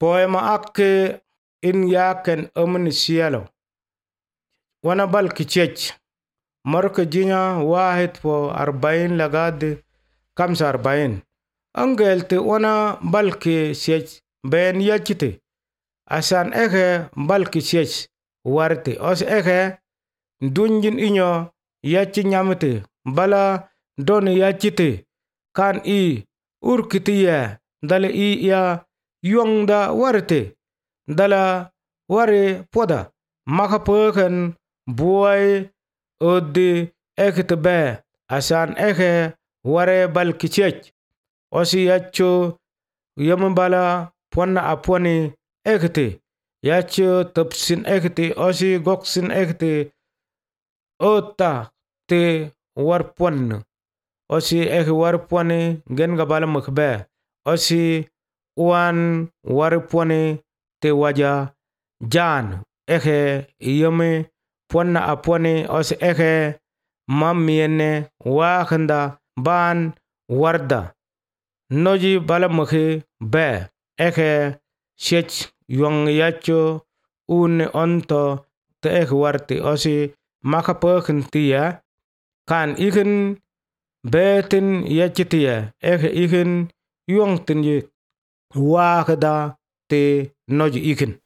Poema akke in yaken sielo. Wana bal kichech. Marka jinya wahid po 40 lagad 45. Angelte wana balki siech ben yachite. Asan eke balki siech warte. Os eke dunjin inyo yachi nyamite. Bala doni yachite. Kan i urkiti ya. Dale i ya yuangda warte. Dala ware poda. Maka peken buai odi ekite be. Asan eke ware balki siech. Osi yacho yamambala pwana apwani ekite. Yacho tepsin ekite. Osi goksin ekite. Ota te warpwan. Osi eke warpwani gen gabala mukbe. Osi uan warpwani te waja jan. Eke yame pwana apwani. Osi eke mamiene wakanda ban warda. Noji bala mukhe be. Eke siech yuang yacho une onto te eke warte. Osi maka peken tiya. Kan ikin betin yachitiya. Eke ikin yuang tinye wakada te noji ikin.